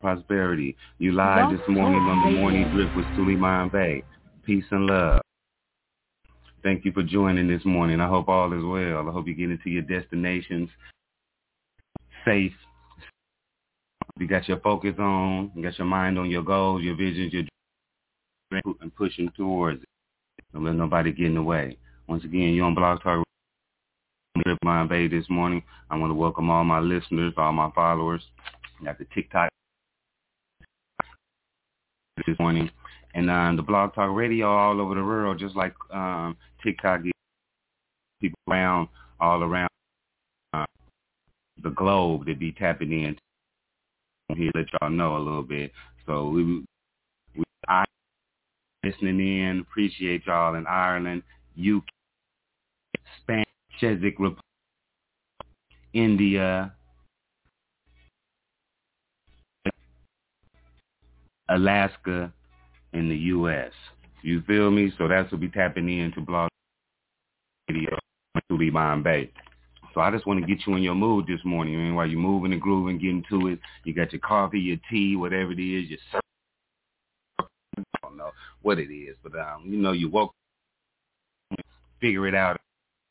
prosperity. You live this morning on the Morning Drip with Suleiman Bey. Peace and love. Thank you for joining this morning. I hope all is well. I hope you get into your destinations safe. You got your focus on, you got your mind on your goals, your visions, your dreams, and pushing towards it. Don't let nobody get in the way. Once again, you're on Blog Talk with Suleiman Bey this morning. I want to welcome all my listeners, all my followers. I got the TikTok this morning. And the Blog Talk Radio all over the world, just like TikTok, people around, all around the globe that be tapping in. Here, let y'all know a little bit. So we listening in, appreciate y'all in Ireland, UK, Spain, Czech Republic, India, Alaska, in the U.S. You feel me? So that's what we tapping into Blog Radio, Suleiman Bey. So I just want to get you in your mood this morning. I mean, while you're moving and grooving, getting to it, you got your coffee, your tea, whatever it is, your surf. I don't know what it is, but you know, you woke, figure it out.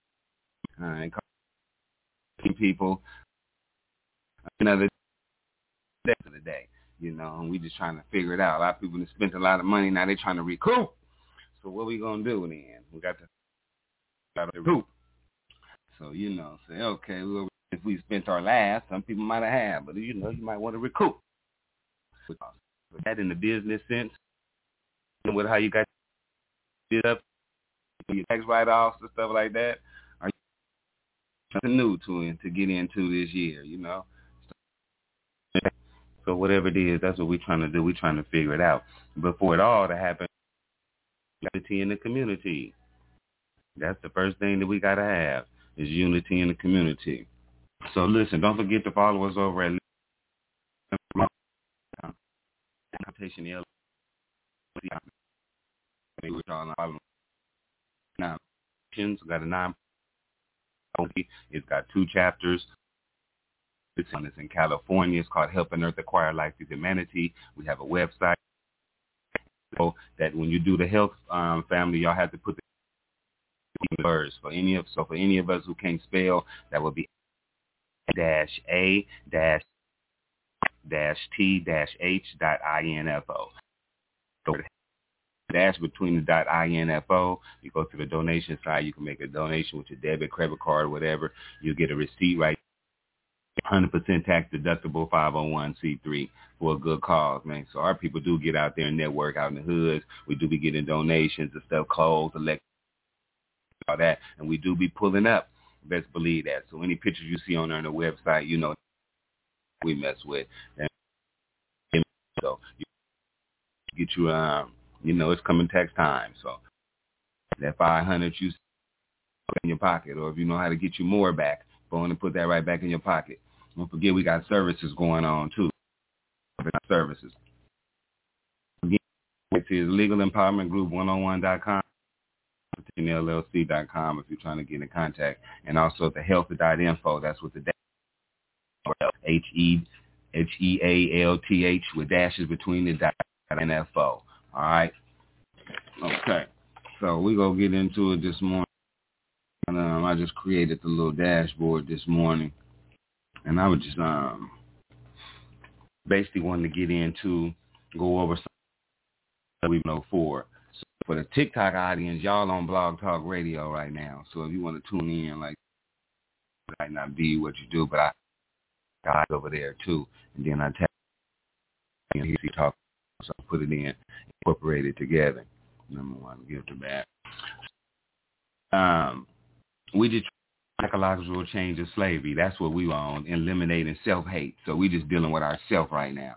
People, another day of the day. You know, and we just trying to figure it out. A lot of people have spent a lot of money. Now they're trying to recoup. So what we going to do then? We got to recoup. So, you know, say, okay, well, if we spent our last, some people might have, but, you know, you might want to recoup. With that in the business sense, with how you got it up, your tax write-offs and stuff like that, are you something new to get into this year, you know? So whatever it is, that's what we're trying to do. We're trying to figure it out. But for it all to happen, unity in the community. That's the first thing that we got to have is unity in the community. So listen, don't forget to follow us over at got a 9. It's got 2 chapters. It's in California. It's called Helping Earth Acquire Life Through Humanity. We have a website. So that when you do the health family, y'all have to put the words for any of us who can't spell, that would be -A-T-H.info. So dash between the .info. You go to the donation side. You can make a donation with your debit, credit card, whatever. You get a receipt right. 100% tax deductible 501c3 for a good cause, man. So our people do get out there and network out in the hoods. We do be getting donations and stuff, clothes, electric, all that, and we do be pulling up. Best believe that. So any pictures you see on there on the website, you know, we mess with. And so you get you, you know, it's coming tax time. So that 500 you in your pocket, or if you know how to get you more back, go on and put that right back in your pocket. Don't forget we got services going on too. Services. Again, it is Legal Empowerment Group 101.com, LLC.com if you're trying to get in contact, and also the health.info. That's what the HEALTH with dashes between the dot and info. All right. Okay. So we gonna get into it this morning. I just created the little dashboard this morning, and I was just basically wanting to get into, go over something that we know for. So for the TikTok audience, y'all on Blog Talk Radio right now. So if you want to tune in, like, it might not be what you do, but I got over there too, and then I tap and he talk, so I put it in, incorporate it together. Number one, give it back. We just psychological change of slavery. That's what we on, eliminating self-hate. So we just dealing with ourself right now.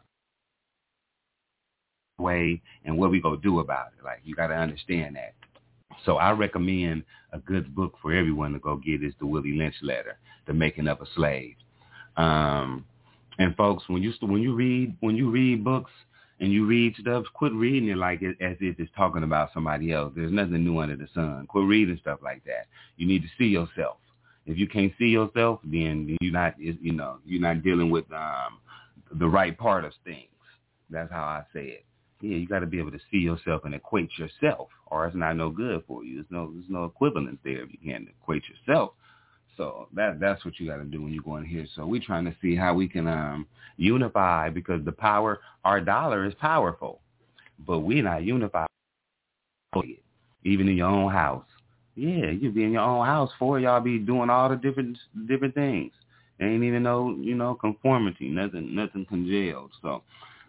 Way and what we gonna do about it. Like, you got to understand that. So I recommend a good book for everyone to go get is the Willie Lynch Letter, The Making of a Slave. And folks, when you read books and you read stuff, quit reading it like it as if it's talking about somebody else. There's nothing new under the sun. Quit reading stuff like that. You need to see yourself. If you can't see yourself, then you're not dealing with the right part of things. That's how I say it. Yeah, you got to be able to see yourself and equate yourself, or it's not no good for you. There's no equivalence there if you can't equate yourself. So that's what you got to do when you go in here. So we're trying to see how we can unify, because the power, our dollar is powerful, but we're not unified. Even in your own house. Yeah, you be in your own house, for y'all be doing all the different things. Ain't even no, conformity, nothing congealed. So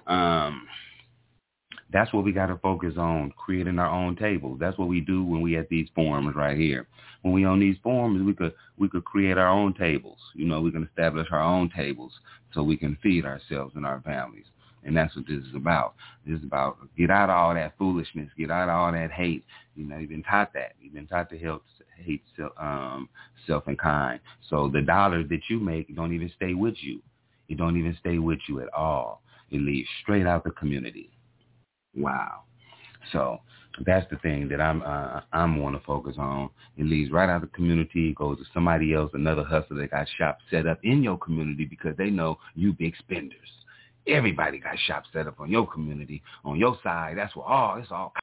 that's what we got to focus on, creating our own tables. That's what we do when we at these forums right here. When we on these forums, we could create our own tables. We can establish our own tables so we can feed ourselves and our families. And that's what this is about. This is about get out of all that foolishness, get out of all that hate. You've been taught that. You've been taught to hate self and kind. So the dollars that you make don't even stay with you. It don't even stay with you at all. It leaves straight out the community. Wow. So that's the thing that I'm want to focus on. It leaves right out of the community. It goes to somebody else, another hustler that got shop set up in your community because they know you big spenders. Everybody got shop set up on your community, on your side. That's what it's all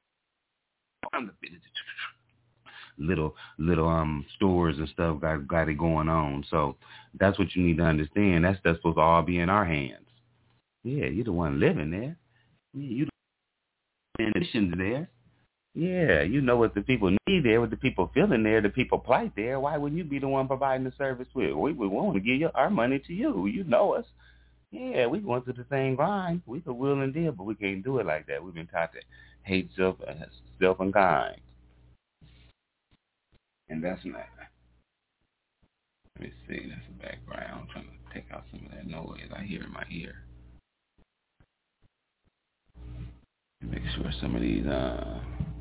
little stores and stuff got it going on. So that's what you need to understand. That's supposed to all be in our hands. Yeah, you're the one living there. Yeah, you the conditions there. Yeah, you know what the people need there, what the people feeling there, the people plight there. Why wouldn't you be the one providing the service with? We want to give our money to you. You know us. Yeah, we going through the same grind. We could will and deal, but we can't do it like that. We've been taught to hate self and kind. And that's not. Let me see. That's the background. I'm trying to take out some of that noise I hear in my ear. Make sure some of these, yeah,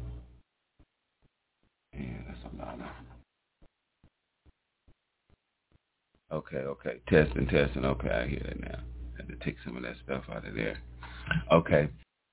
that's a lot of. Okay. Testing. Okay, I hear that now. Had to take some of that stuff out of there. Okay.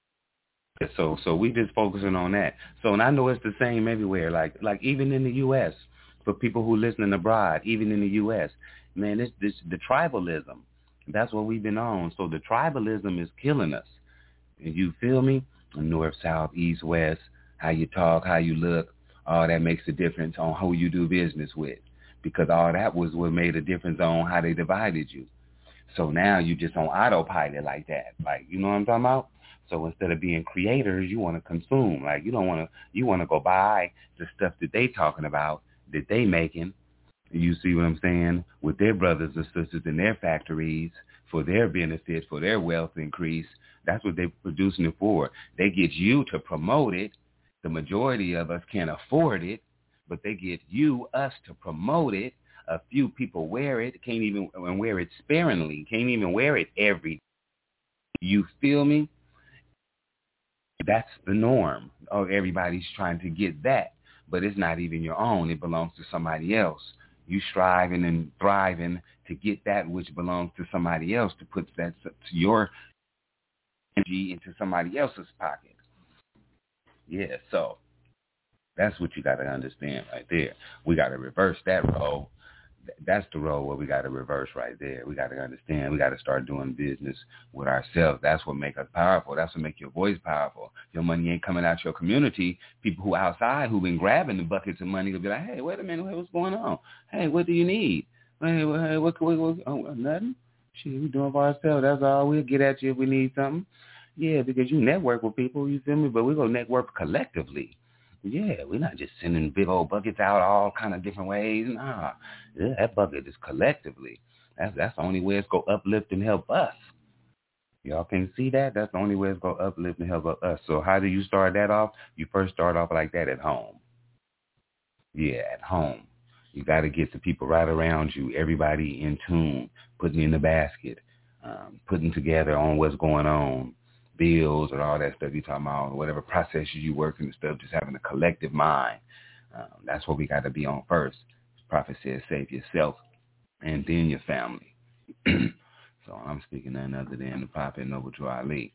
So we just focusing on that. So, and I know it's the same everywhere. Like even in the U.S. for people who listening abroad, even in the U.S. Man, this the tribalism. That's what we've been on. So the tribalism is killing us. And you feel me? North, south, east, west. How you talk, how you look, all that makes a difference on who you do business with. Because all that was what made a difference on how they divided you. So now you just on autopilot like that. Like, you know what I'm talking about? So instead of being creators, you want to consume. Like, you want to go buy the stuff that they talking about, that they making. You see what I'm saying? With their brothers and sisters in their factories for their benefit, for their wealth increase. That's what they're producing it for. They get you to promote it. The majority of us can't afford it, but they get us to promote it. A few people wear it, can't even wear it sparingly, can't even wear it every day. You feel me? That's the norm. Oh, everybody's trying to get that, but it's not even your own. It belongs to somebody else. You striving and thriving to get that which belongs to somebody else, to put that to your energy into somebody else's pocket. Yeah, so that's what you got to understand right there. We got to reverse that role. That's the role where we got to reverse right there. We got to understand. We got to start doing business with ourselves. That's what make us powerful. That's what make your voice powerful. Your money ain't coming out your community. People who outside who been grabbing the buckets of money will be like, hey, wait a minute, what's going on? Hey, what do you need? Hey, what nothing? Shit, we doing for ourselves. That's all. We'll get at you if we need something. Yeah, because you network with people, you feel me? But we're going to network collectively. Yeah, we're not just sending big old buckets out all kind of different ways. Nah, yeah, that bucket is collectively. That's the only way it's going to uplift and help us. Y'all can see that? That's the only way it's going to uplift and help us. So how do you start that off? You first start off like that at home. Yeah, at home. You got to get the people right around you, everybody in tune, putting in the basket, putting together on what's going on. Bills and all that stuff you talking about, whatever processes you work and stuff, just having a collective mind. That's what we got to be on first. Prophet says, save yourself and then your family. So I'm speaking none other than the Prophet Noble Drew Ali.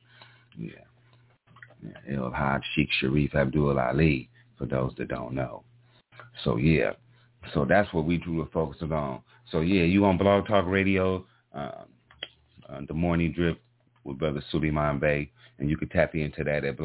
Yeah. El Haj Sheikh Sharif Abdul Ali, for those that don't know. So yeah. So that's what we drew the focus on. So yeah, you on Blog Talk Radio, the Morning Drip with Brother Suleiman Bey, and you can tap into that at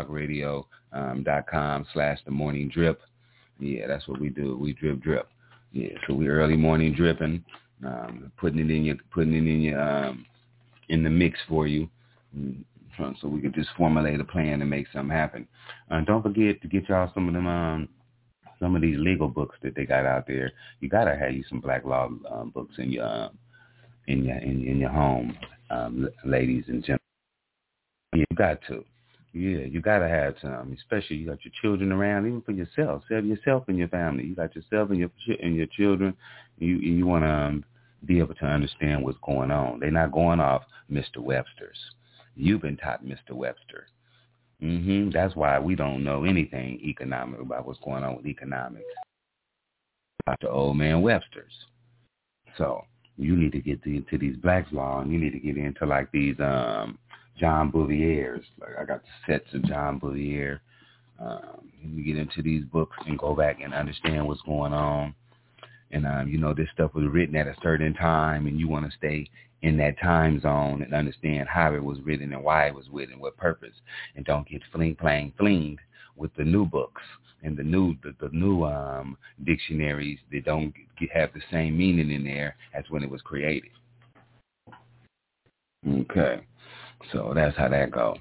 blogtalkradio.com/themorningdrip. Yeah, that's what we do. We drip. Yeah, so we early morning dripping, putting it in your in the mix for you, so we can just formulate a plan and make something happen. Don't forget to get y'all some of these legal books that they got out there. You gotta have you some black law books in your home, ladies and gentlemen. You got to. Yeah, you gotta have some, especially you got your children around, even for yourself. Serve yourself and your family. You got yourself and your children. You want to be able to understand what's going on. They're not going off Mr. Webster's. You've been taught Mr. Webster. That's why we don't know anything economic about what's going on with economics. Dr. Old Man Webster's. So you need to get into these Black's Law, and you need to get into like these John Bouvier's. Like I got the sets of John Bouvier. You get into these books and go back and understand what's going on. And this stuff was written at a certain time, and you want to stay in that time zone and understand how it was written and why it was written, what purpose, and don't get flinged with the new books and the new dictionaries that don't have the same meaning in there as when it was created. Okay, so that's how that goes.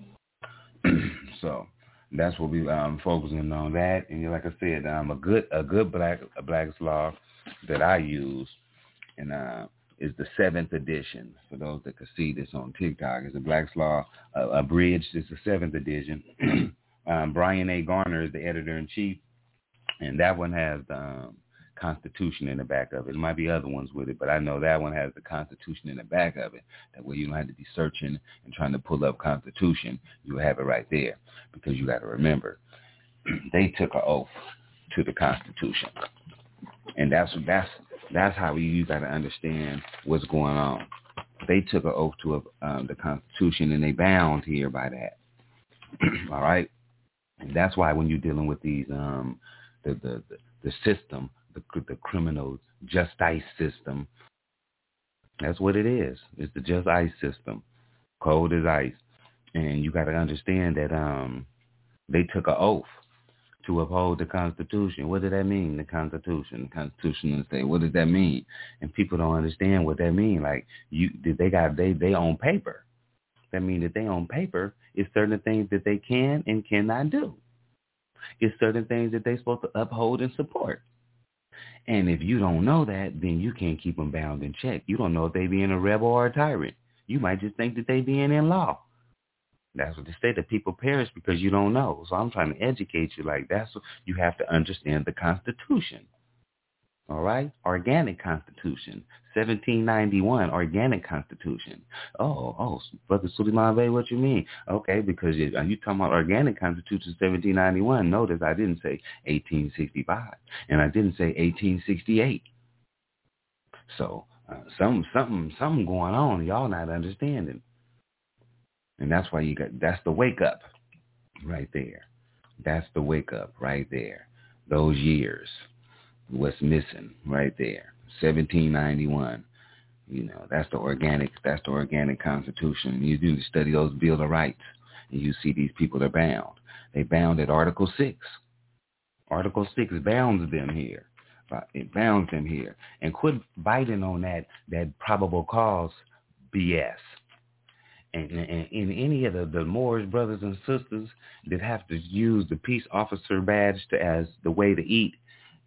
So that's what we focusing on that. And like I said, a good Black's Law that I use and is the 7th edition. For those that can see this on TikTok, it's a Black's Law abridged. It's the 7th edition. Brian A. Garner is the editor-in-chief, and that one has the Constitution in the back of it. There might be other ones with it, but I know that one has the Constitution in the back of it. That way you don't have to be searching and trying to pull up Constitution. You have it right there, because you got to remember, they took an oath to the Constitution. And that's how you got to understand what's going on. They took an oath to the Constitution, and they bound here by that. All right, and that's why when you're dealing with these the system, the criminal justice system, that's what it is. It's the just ice system, cold as ice, and you got to understand that they took an oath to uphold the Constitution. What does that mean, the Constitution? The Constitution say, what does that mean? And people don't understand what that means. Like, they own paper. That means that they own paper is certain things that they can and cannot do. It's certain things that they're supposed to uphold and support. And if you don't know that, then you can't keep them bound in check. You don't know if they being a rebel or a tyrant. You might just think that they being in law. That's what they say, that people perish because you don't know. So I'm trying to educate you like that's what you have to understand, the Constitution. All right? Organic Constitution. 1791, Organic Constitution. Oh, Brother Suleiman Bey, what you mean? Okay, because you talking about Organic Constitution 1791. Notice I didn't say 1865, and I didn't say 1868. So something going on. Y'all not understanding. And that's why that's the wake up right there. That's the wake up right there. Those years, what's missing right there. 1791. That's the organic Constitution. You do study those Bill of Rights, and you see these people are bound. They bound at Article 6. Article 6 bounds them here. It bounds them here. And quit biting on that probable cause BS. And in any of the Moors brothers and sisters that have to use the peace officer badge as the way to eat,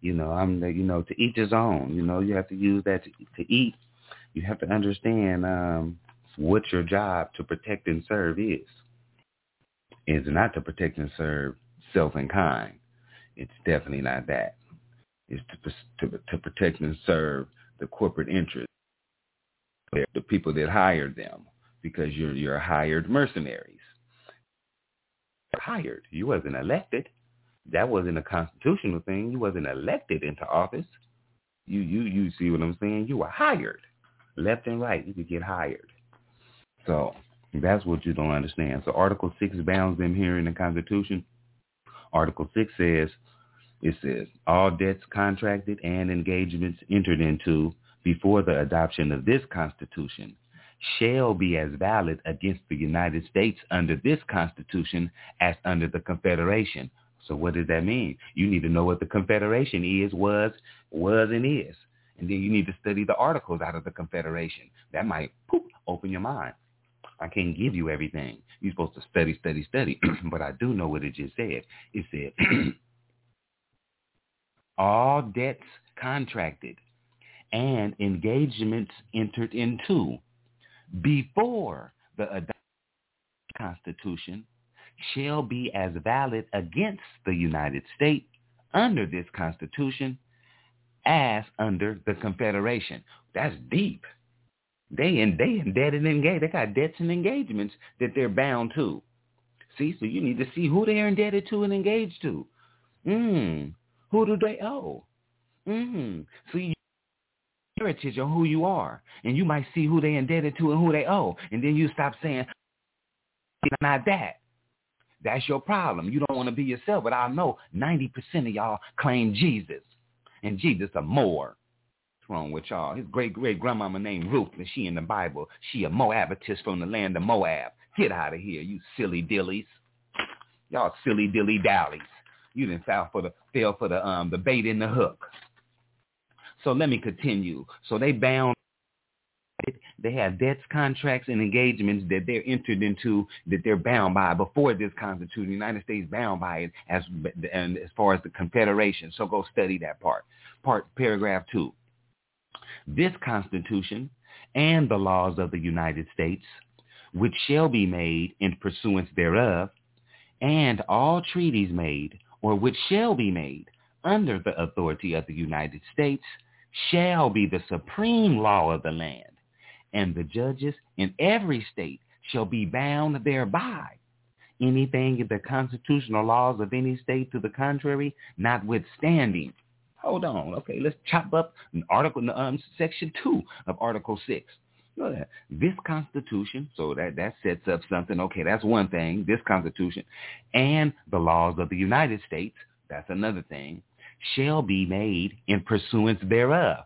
to each his own. You have to use that to eat. You have to understand what your job to protect and serve is. It's not to protect and serve self and kind. It's definitely not that. It's to protect and serve the corporate interests, the people that hired them. Because you're hired mercenaries. Hired. You wasn't elected. That wasn't a constitutional thing. You wasn't elected into office. You see what I'm saying? You were hired. Left and right. You could get hired. So that's what you don't understand. So Article 6 bounds them here in the Constitution. Article 6 says, all debts contracted and engagements entered into before the adoption of this Constitution shall be as valid against the United States under this Constitution as under the Confederation. So what does that mean? You need to know what the Confederation is, was, and is. And then you need to study the articles out of the Confederation. That might open your mind. I can't give you everything. You're supposed to study. But I do know what it just said. It said, all debts contracted and engagements entered into before the adoption of the Constitution shall be as valid against the United States under this Constitution as under the Confederation. That's deep. They indebted and engaged. They got debts and engagements that they're bound to. See, so you need to see who they're indebted to and engaged to. Who do they owe? So you heritage of who you are, and you might see who they indebted to and who they owe, and then you stop saying, not that. That's your problem. You don't want to be yourself, but I know 90% of y'all claim Jesus, and Jesus a Moor. What's wrong with y'all? His great-great-grandmama named Ruth, and she in the Bible. She a Moabitess from the land of Moab. Get out of here, you silly dillies. Y'all silly dilly dallies. You didn't fell for the bait in the hook. So let me continue. So they bound. They have debts, contracts, and engagements that they're entered into, that they're bound by before this Constitution. The United States bound by it as far as the Confederation. So go study that part. Paragraph 2. This Constitution and the laws of the United States, which shall be made in pursuance thereof, and all treaties made or which shall be made under the authority of the United States shall be the supreme law of the land, and the judges in every state shall be bound thereby. Anything in the constitutional laws of any state to the contrary, notwithstanding. Hold on. Okay, let's chop up section 2 of Article 6. Look at that. This Constitution, so that sets up something. Okay, that's one thing, this Constitution, and the laws of the United States, that's another thing, shall be made in pursuance thereof.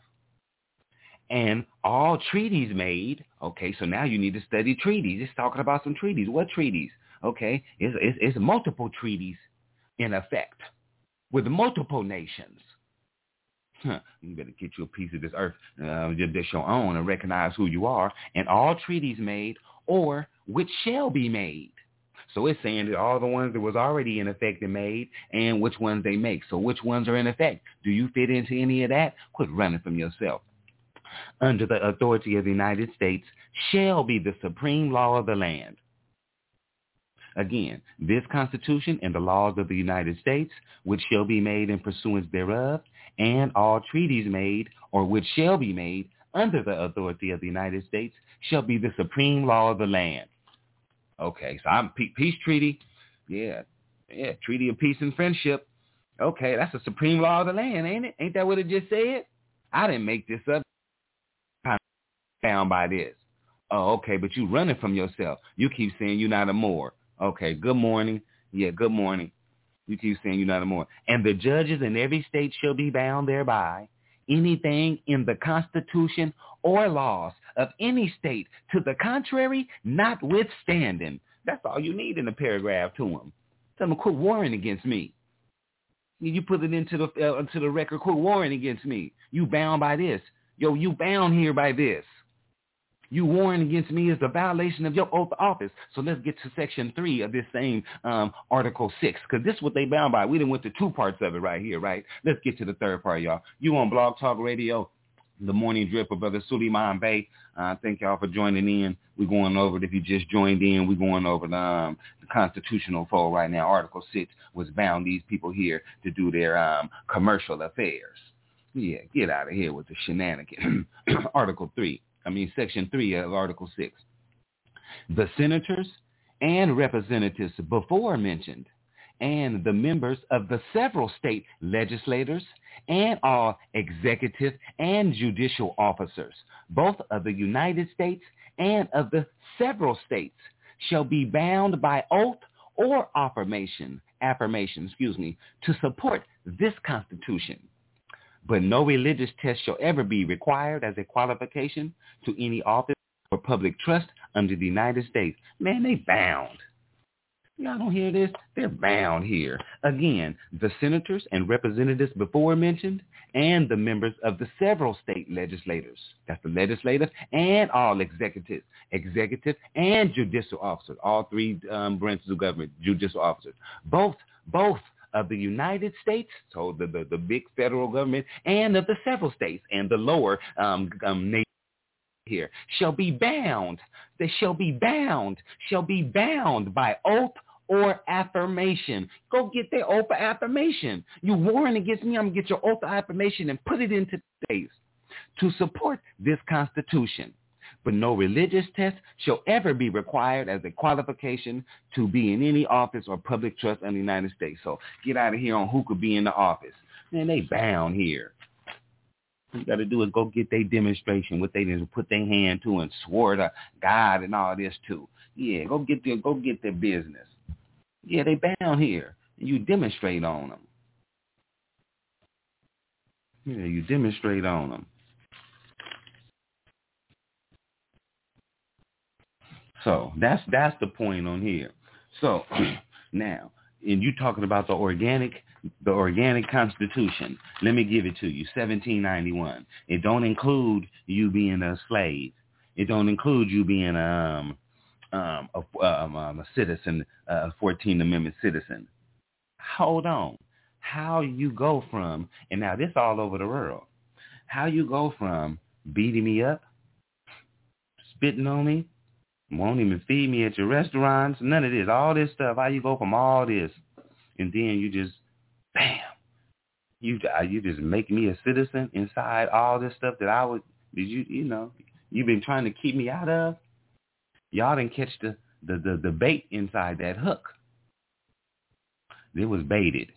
And all treaties made, okay, so now you need to study treaties. It's talking about some treaties. What treaties? Okay, it's multiple treaties in effect with multiple nations. You better get you a piece of this earth that's your own and recognize who you are. And all treaties made or which shall be made. So it's saying that all the ones that was already in effect and made and which ones they make. So which ones are in effect? Do you fit into any of that? Quit running from yourself. Under the authority of the United States shall be the supreme law of the land. Again, this Constitution and the laws of the United States, which shall be made in pursuance thereof, and all treaties made or which shall be made under the authority of the United States shall be the supreme law of the land. Okay, so I'm peace treaty. Yeah, treaty of peace and friendship. Okay, that's the supreme law of the land, ain't it? Ain't that what it just said? I didn't make this up. I'm bound by this. Oh, okay, but you running from yourself. You keep saying you're not a Moor. Okay, good morning. Yeah, good morning. You keep saying you're not a Moor. And the judges in every state shall be bound thereby. Anything in the Constitution or laws of any state to the contrary, notwithstanding. That's all you need in a paragraph to them. Tell them, quit warring against me. You put it into the record, quit warring against me. You bound by this. Yo, you bound here by this. You warring against me is a violation of your oath of office. So let's get to section 3 of this same Article 6, because this is what they bound by. We done went to 2 parts of it right here, right? Let's get to the 3rd part, y'all. You on Blog Talk Radio, the Morning Drip with Brother Suleiman Bey. Thank y'all for joining in. We're going over it. If you just joined in, we're going over the constitutional fold right now. Article 6 was bound these people here to do their commercial affairs. Yeah, get out of here with the shenanigans. Section 3 of Article 6. The senators and representatives before mentioned, and the members of the several state legislators, and all executive and judicial officers, both of the United States and of the several states, shall be bound by oath or affirmation, to support this Constitution. But no religious test shall ever be required as a qualification to any office or public trust under the United States. Man, they bound. Y'all don't hear this? They're bound here. Again, the senators and representatives before mentioned and the members of the several state legislators. That's the legislative and all executive and judicial officers, all three branches of government, judicial officers. Both of the United States, so the big federal government, and of the several states and the lower nation here, shall be bound. They shall be bound by oath or affirmation. Go get their oath or affirmation. You warring against me, I'm going to get your oath or affirmation and put it into place to support this Constitution. But no religious test shall ever be required as a qualification to be in any office or public trust in the United States. So get out of here on who could be in the office. Man, they bound here. What you got to do is go get their demonstration, what they just put their hand to and swore to God and all this too. Yeah, go get their business. Yeah, they bound here. You demonstrate on them. Yeah, you demonstrate on them. So that's the point on here. So now, and you talking about the organic Constitution. Let me give it to you. 1791. It don't include you being a slave. It don't include you being a citizen, a 14th Amendment citizen. Hold on. How you go from, and now this all over the world, how you go from beating me up, spitting on me, won't even feed me at your restaurants, none of this, all this stuff, how you go from all this, and then you just, bam, you just make me a citizen inside all this stuff that you've been trying to keep me out of. Y'all didn't catch the bait inside that hook. It was baited.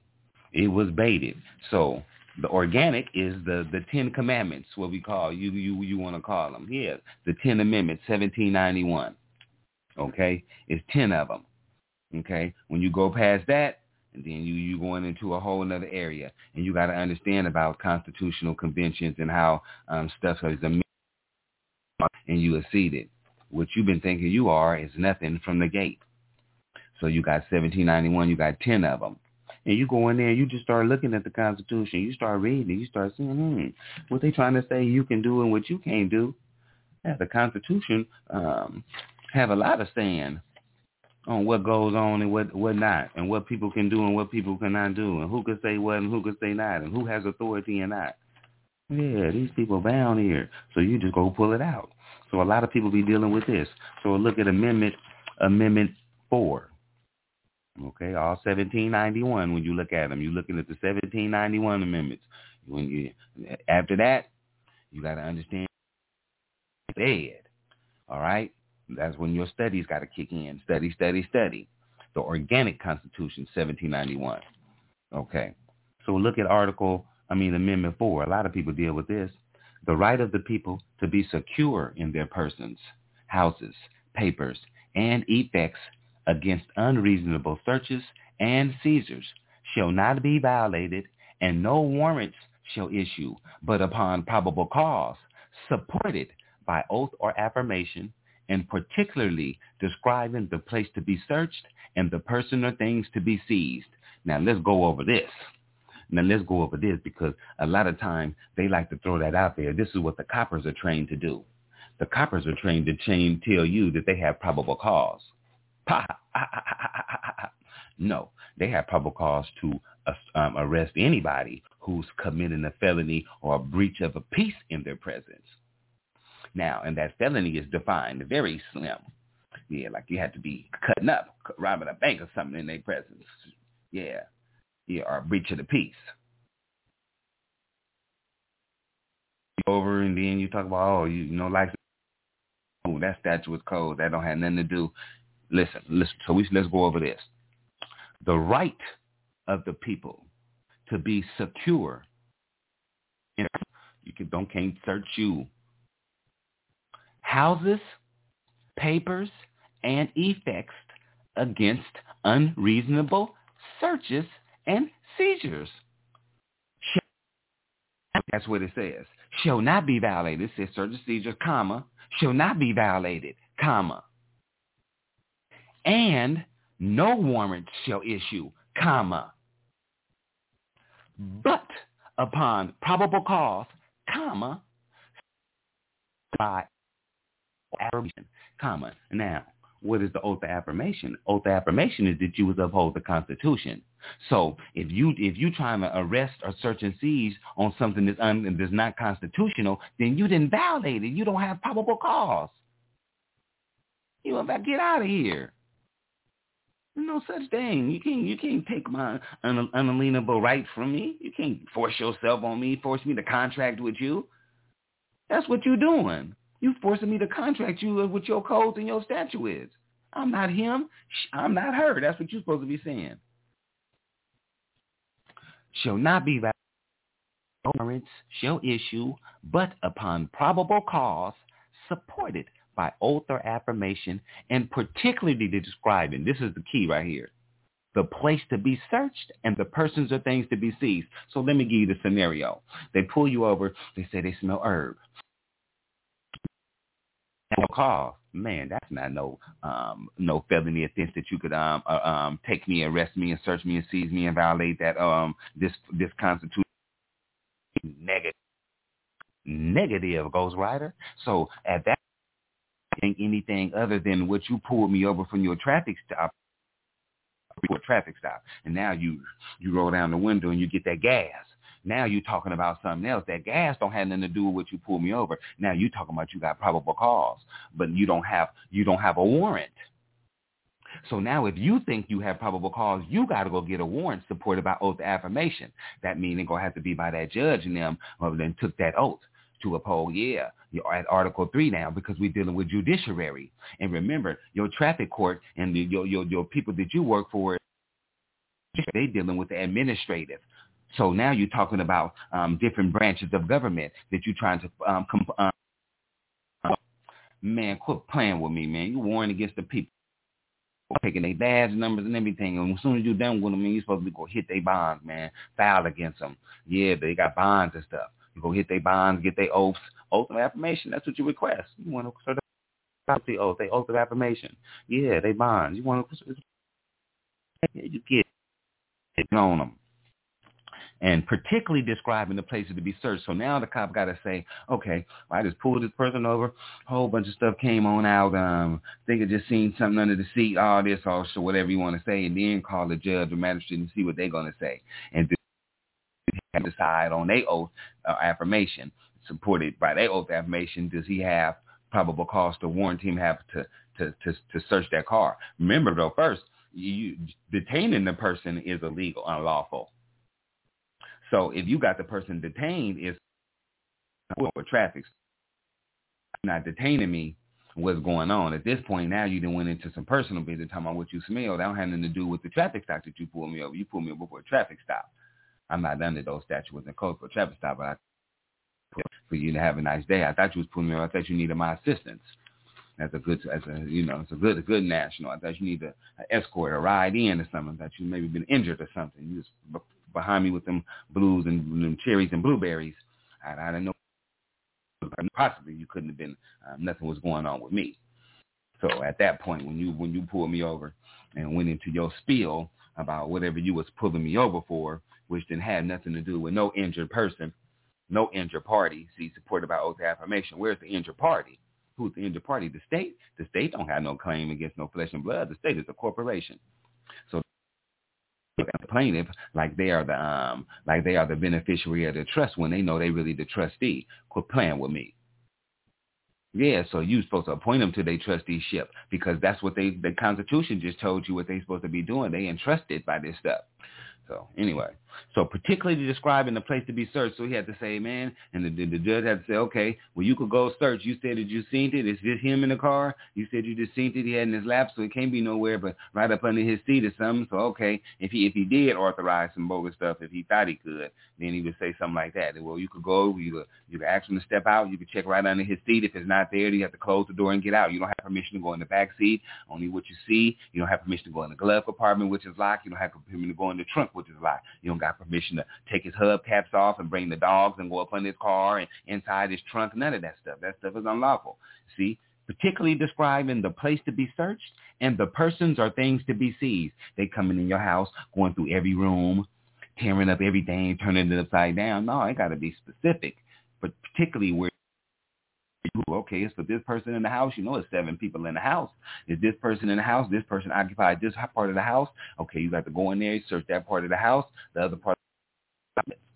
So the organic is the 10 Commandments, what we call, you want to call them. Yeah, the 10 Amendments, 1791. Okay? It's 10 of them. Okay? When you go past that, and then you going into a whole other area, and you got to understand about constitutional conventions and how stuff is amended and you acceded. What you've been thinking you are is nothing from the gate. So you got 1791, you got 10 of them. And you go in there, you just start looking at the Constitution. You start reading, you start seeing, what they trying to say you can do and what you can't do. Yeah, the Constitution have a lot of saying on what goes on and what not, and what people can do and what people cannot do, and who can say what and who can say not, and who has authority and not. Yeah, these people bound here. So you just go pull it out. So a lot of people be dealing with this. So look at Amendment 4. Okay, all 1791 when you look at them. You're looking at the 1791 amendments. After that, you got to understand dead. All right? That's when your studies got to kick in. Study. The Organic Constitution, 1791. Okay. So look at Amendment 4. A lot of people deal with this. The right of the people to be secure in their persons, houses, papers, and effects against unreasonable searches and seizures shall not be violated, and no warrants shall issue, but upon probable cause, supported by oath or affirmation, and particularly describing the place to be searched and the person or things to be seized. Now let's go over this. Because a lot of times they like to throw that out there. This is what the coppers are trained to do. The coppers are trained to tell you that they have probable cause. No, they have probable cause to arrest anybody who's committing a felony or a breach of a peace in their presence. Now, and that felony is defined very slim. Yeah, like you have to be cutting up, robbing a bank or something in their presence. Yeah, or a breach of the peace. Over and then you talk about, like, that statute was code. That don't have nothing to do. Listen. So let's go over this. The right of the people to be secure. Can't search you. Houses, papers, and effects against unreasonable searches and seizures. That's what it says. Shall not be violated. It says search and seizure, comma, shall not be violated, comma, and no warrant shall issue, comma, but upon probable cause, comma, by affirmation, comma. Now, what is the oath of affirmation? Oath of affirmation is that you would uphold the Constitution. So if you trying to arrest or search and seize on something that's not constitutional, then you didn't violate it. You don't have probable cause. You about to get out of here. No such thing. You can't take my unalienable right from me. You can't force yourself on me, force me to contract with you. That's what you're doing. You forcing me to contract you with your codes and your statutes. I'm not him. I'm not her. That's what you're supposed to be saying. Shall not be violated. Warrants shall issue, but upon probable cause, supported by oath or affirmation, and particularly describing, this is the key right here, the place to be searched and the persons or things to be seized. So let me give you the scenario. They pull you over. They say they smell herb. Cause, man, that's not no felony offense that you could take me, arrest me, and search me and seize me and violate that this Constitution. Negative, Ghostwriter. So at that, I think anything other than what you pulled me over from your traffic stop, and now you roll down the window and you get that gas. Now you're talking about something else. That gas don't have nothing to do with what you pulled me over. Now you talking about you got probable cause, but you don't have a warrant. So now if you think you have probable cause, you got to go get a warrant supported by oath of affirmation. That means it's going to have to be by that judge and them who then took that oath to uphold, you're at Article 3 now because we're dealing with judiciary. And remember, your traffic court and your people that you work for, they dealing with the administrative. So now you're talking about different branches of government that you're trying to man, quit playing with me, man. You warring against the people. Taking their badge numbers and everything. And as soon as you're done with them, man, you're supposed to go hit their bonds, man. File against them. Yeah, they got bonds and stuff. You go hit their bonds, get their oaths. Oath of affirmation, that's what you request. You want to certify the oath, they oath of affirmation. Yeah, they bonds. You want to, you get it on them. And particularly describing the places to be searched. So now the cop got to say, okay, I just pulled this person over, a whole bunch of stuff came on out, think I just seen something under the seat, all this, all so whatever you want to say, and then call the judge or magistrate and see what they're going to say. And decide on their oath affirmation, supported by their oath affirmation, does he have probable cause to warrant him have to search that car. Remember, though, first, you detaining the person is illegal, unlawful. So if you got the person detained, it's for traffic. Not detaining me, what's going on. At this point, now you done went into some personal business talking about what you smell. That don't have nothing to do with the traffic stop that you pulled me over. You pulled me over for a traffic stop. I'm not under those statutes and codes for a traffic stop, but for you to have a nice day. I thought you was pulling me over. I thought you needed my assistance. It's a good national. I thought you need an escort, a ride in or something. I thought you maybe been injured or something. You was behind me with them blues and them cherries and blueberries. I didn't know. Possibly you couldn't have been. Nothing was going on with me. So at that point, when you pulled me over and went into your spiel about whatever you was pulling me over for, which didn't have nothing to do with no injured person, no injured party. See, supported by oath of affirmation. Where's the injured party? Who's the injured party? The state. The state don't have no claim against no flesh and blood. The state is a corporation. So the plaintiff, like they are the beneficiary of the trust when they know they really the trustee. Quit playing with me. Yeah, so you supposed to appoint them to their trusteeship because that's what the Constitution just told you what they supposed to be doing. They entrusted by this stuff. So anyway, so particularly describing the place to be searched. So he had to say, man, and the judge had to say, okay, well, you could go search. You said that you seen it. It's just him in the car. You said you just seen it. He had in his lap, so it can't be nowhere but right up under his seat or something. So, okay, if he did authorize some bogus stuff, if he thought he could, then he would say something like that. Well, you could go, you could ask him to step out. You could check right under his seat. If it's not there, you have to close the door and get out. You don't have permission to go in the back seat, only what you see. You don't have permission to go in the glove compartment, which is locked. You don't have permission to go in the trunk, which is locked. You don't got permission to take his hubcaps off and bring the dogs and go up on his car and inside his trunk. None of that stuff. That stuff is unlawful. See, particularly describing the place to be searched and the persons or things to be seized. They coming in your house, going through every room, tearing up everything, turning it upside down. No, it got to be specific, but particularly where, okay, it's for this person in the house. You know, it's 7 people in the house. Is this person in the house? This person occupied this part of the house. Okay, you got to go in there, search that part of the house, the other part of the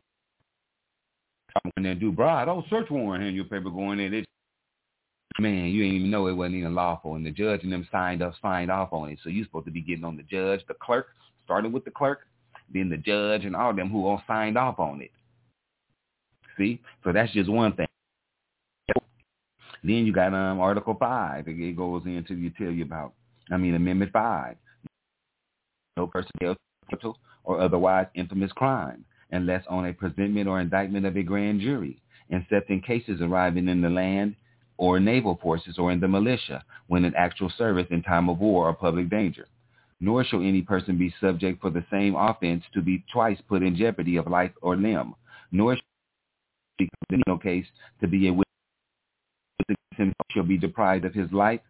house. When they do, bro, I don't search warrant in your paper going there. Man, you ain't even know it wasn't even lawful, and the judge and them signed off on it. So you're supposed to be getting on the judge, the clerk, starting with the clerk, then the judge and all them who all signed off on it. See? So that's just one thing. Then you got Article 5. It goes into Amendment 5. No person guilty or otherwise infamous crime, unless on a presentment or indictment of a grand jury, except in cases arriving in the land or naval forces or in the militia when in actual service in time of war or public danger. Nor shall any person be subject for the same offense to be twice put in jeopardy of life or limb, nor in no case to be a witness shall be deprived of his life,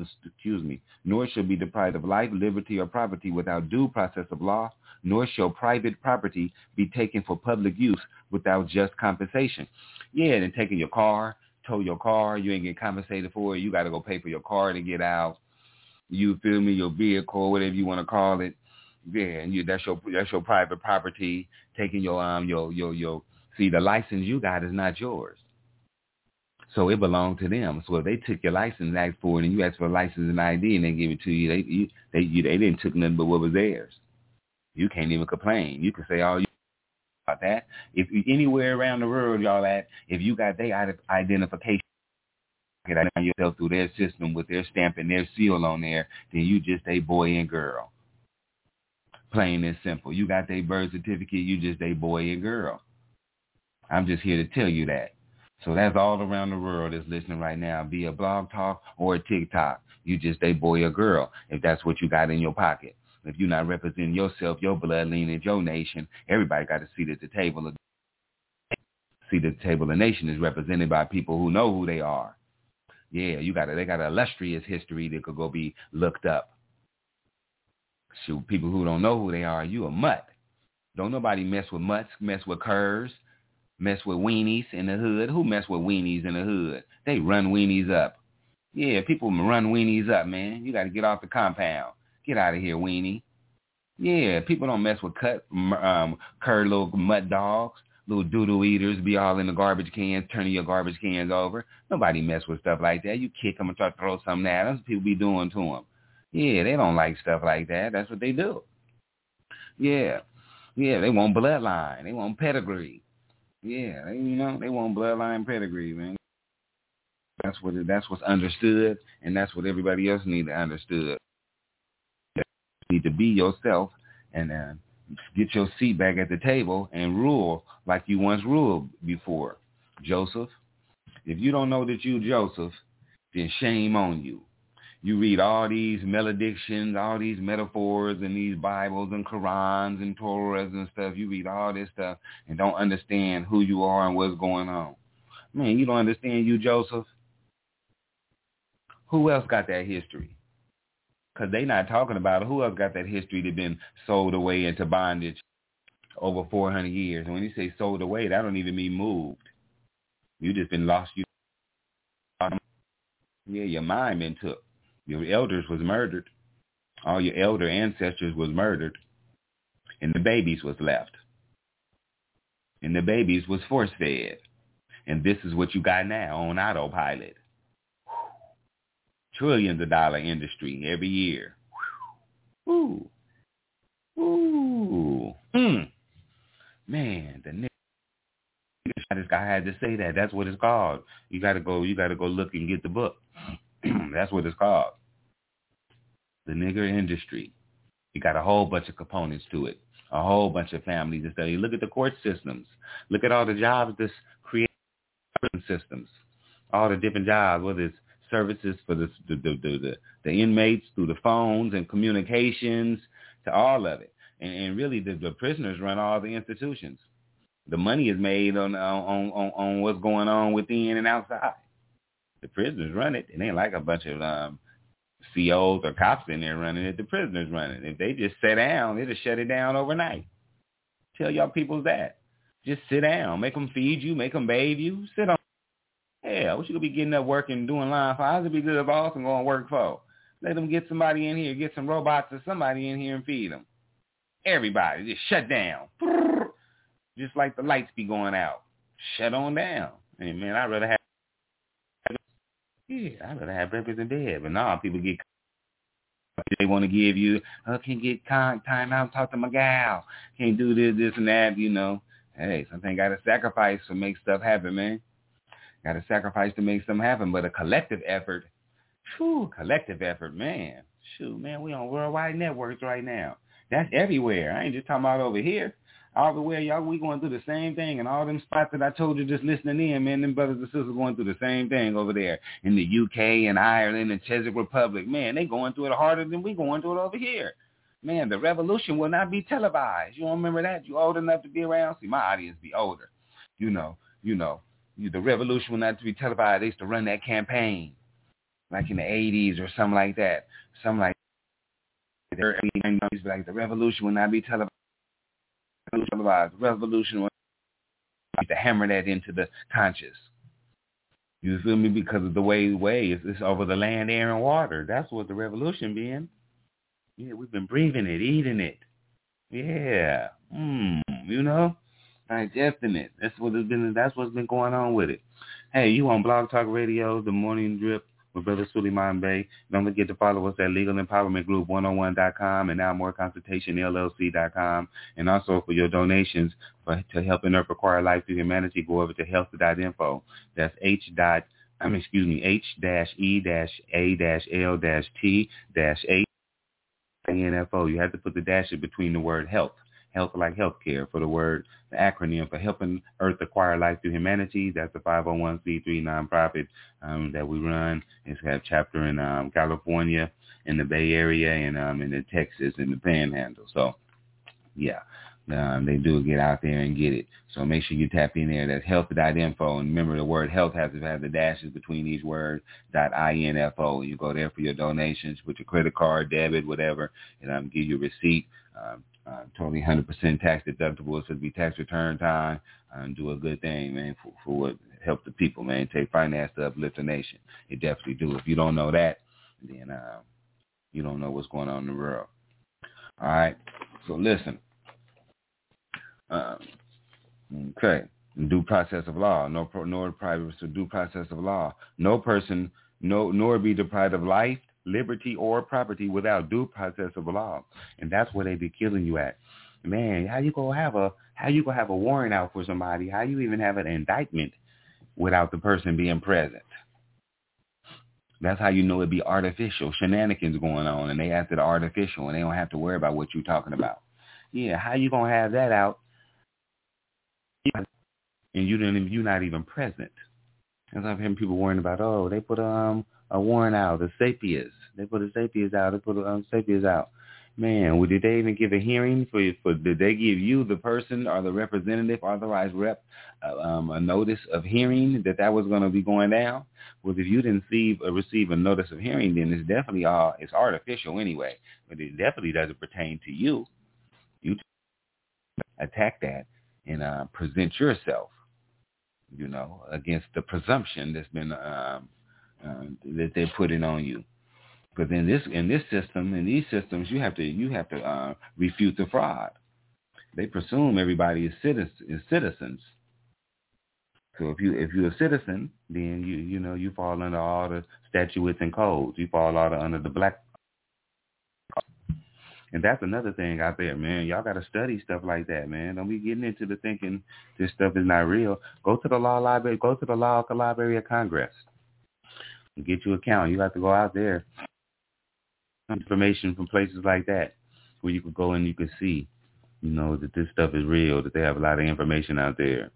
nor shall be deprived of life, liberty, or property without due process of law, nor shall private property be taken for public use without just compensation. Yeah, and taking your car, tow your car, you ain't getting compensated for it. You got to go pay for your car to get out. You feel me? Your vehicle, whatever you want to call it. Yeah, and that's your private property. Taking your see, the license you got is not yours. So it belonged to them. So if they took your license, asked for it, and you asked for a license and ID, and they give it to you, they didn't took nothing but what was theirs. You can't even complain. You can say all you about that. If anywhere around the world y'all at, if you got their identification, get yourself through their system with their stamp and their seal on there, then you just a boy and girl. Plain and simple. You got their birth certificate, you just a boy and girl. I'm just here to tell you that. So that's all around the world that's listening right now, be a Blog Talk or a TikTok. You just a boy or girl if that's what you got in your pocket. If you're not representing yourself, your blood lineage, your nation, everybody got a seat at the table. Seat at the table of the nation is represented by people who know who they are. Yeah, they got an illustrious history that could go be looked up. Shoot, people who don't know who they are, you a mutt. Don't nobody mess with mutts, mess with curs. Mess with weenies in the hood. Who mess with weenies in the hood? They run weenies up. Yeah, people run weenies up, man. You got to get off the compound. Get out of here, weenie. Yeah, people don't mess with cur little mutt dogs, little doo-doo eaters, be all in the garbage cans, turning your garbage cans over. Nobody mess with stuff like that. You kick them and try to throw something at them. People be doing to them. Yeah, they don't like stuff like that. That's what they do. Yeah, they want bloodline. They want pedigree. Yeah, they want bloodline pedigree, man. That's what's understood, and that's what everybody else need to understood. You need to be yourself and get your seat back at the table and rule like you once ruled before. Joseph, if you don't know that you Joseph, then shame on you. You read all these maledictions, all these metaphors and these Bibles and Qurans and Torahs and stuff. You read all this stuff and don't understand who you are and what's going on. Man, you don't understand you, Joseph? Who else got that history? Because they not talking about it. Who else got that history that been sold away into bondage over 400 years? And when you say sold away, that don't even mean moved. You just been lost. Yeah, your mind been took. Your elders was murdered. All your elder ancestors was murdered. And the babies was left. And the babies was force-fed. And this is what you got now on autopilot. Trillions of dollar industry every year. Ooh. Man, the nigga, this guy had to say that. That's what it's called. You gotta go look and get the book. That's what it's called. The nigger industry. You got a whole bunch of components to it. A whole bunch of families and stuff. You look at the court systems. Look at all the jobs that's created in systems. All the different jobs, whether it's services for the inmates through the phones and communications to all of it. And really, the prisoners run all the institutions. The money is made on what's going on within and outside. The prisoners run it. It ain't like a bunch of COs or cops in there running it. The prisoners run it. If they just sit down, it'll shut it down overnight. Tell y'all people that. Just sit down. Make them feed you. Make them bathe you. Sit on. Hell, what you gonna be getting up working, doing line for? How's it be good boss and going to work for? Let them get somebody in here, get some robots or somebody in here and feed them. Everybody just shut down. Just like the lights be going out. Shut on down. Hey, man, I'd rather have breakfast in bed. But nah, people get, they want to give you, can't get time out, talk to my gal. Can't do this and that, you know. Hey, something got to sacrifice to make stuff happen, man. Got to sacrifice to make something happen. But a collective effort, man. Shoot, man, we on worldwide networks right now. That's everywhere. I ain't just talking about over here. All the way, y'all, we going through the same thing. And all them spots that I told you just listening in, man, them brothers and sisters going through the same thing over there in the UK and Ireland and Czech Republic. Man, they going through it harder than we going through it over here. Man, the revolution will not be televised. You don't remember that? You old enough to be around? See, my audience be older. You know, the revolution will not be televised. They used to run that campaign like in the 80s or something like that. Something like that. Like the revolution will not be televised. The revolution will to hammer that into the conscious. You feel me? Because of the way it's over the land, air, and water. That's what the revolution being. Yeah, we've been breathing it, eating it. Yeah. You know? Digesting it. That's what's been going on with it. Hey, you on Blog Talk Radio, The Morning Drip with Brother Suleiman Bey. Don't forget to follow us at Legal Empowerment Group 101.com and now moreconsultationllc.com. And also for your donations to help and require life through humanity, go over to health.info. That's H-E-A-L-T-A-info. You have to put the dashes between the word health. Health like healthcare for the word, the acronym for Helping Earth Acquire Life Through Humanity. That's the 501c3 nonprofit that we run. It's got a chapter in California, in the Bay Area, and in Texas, in the Panhandle. So, yeah, they do get out there and get it. So make sure you tap in there. That's health.info. And remember, the word health has to have the dashes between each word, .info. You go there for your donations, put your credit card, debit, whatever, and give you a receipt. Totally 100% tax deductible. So it'll be tax return time. And do a good thing, man, for what help the people, man. Take finance to uplift the nation. It definitely do. If you don't know that, then you don't know what's going on in the world. All right. So listen. Okay. Due process of law. Nor deprived of due process of law. No person, nor be deprived of life, liberty, or property without due process of law. And that's where they be killing you at. Man, how you gonna have a warrant out for somebody? How you even have an indictment without the person being present? That's how you know it be artificial shenanigans going on, and they after the artificial, and they don't have to worry about what you're talking about. Yeah, how you gonna have that out and you're not even present? As I've heard people worrying about, they put a warrant out, the Sapiens. They put a Sapiens out. They put a Sapiens out. Man, did they even give a hearing for? Did they give you, the person or the representative, authorized rep, a notice of hearing that was going to be going down? Well, if you didn't receive a notice of hearing, then it's definitely it's artificial anyway. But it definitely doesn't pertain to you. You attack that and present yourself, against the presumption that's been that they're putting on you. Because in these systems, you have to refute the fraud. They presume everybody is citizens. So if you're a citizen, then you fall under all the statutes and codes. You fall under the black. And that's another thing out there, man. Y'all got to study stuff like that, man. Don't be getting into the thinking this stuff is not real. Go to the law library. Go to the Law Library of Congress. And get you an account. You have to go out there. Information from places like that where you could go and you could see, that this stuff is real, that they have a lot of information out there.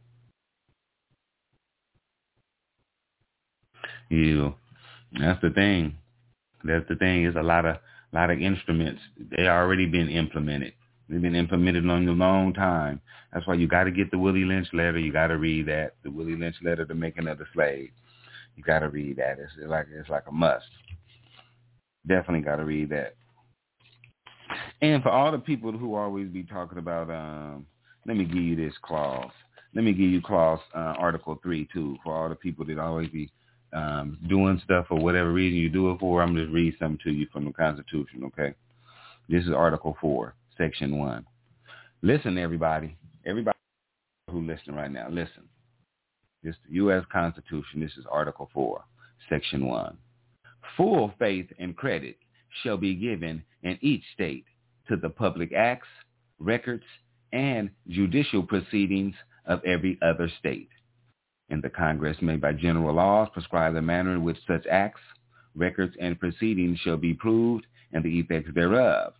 That's the thing. It's a lot of instruments. They already been implemented. They've been implemented on a long time. That's why you got to get the Willie Lynch letter. You got to read that. The Willie Lynch letter, The Making of the Slave. You got to read that. It's like a must. Definitely got to read that. And for all the people who always be talking about, let me give you this clause. Let me give you clause Article 3 too. For all the people that always be doing stuff for whatever reason you do it for, I'm just read something to you from the Constitution. Okay, this is Article 4, Section 1. Listen, everybody who listening right now, listen. This is the U.S. Constitution. This is Article 4, Section 1. Full faith and credit shall be given in each state to the public acts, records, and judicial proceedings of every other state. And the Congress may by general laws prescribe the manner in which such acts, records, and proceedings shall be proved and the effects thereof.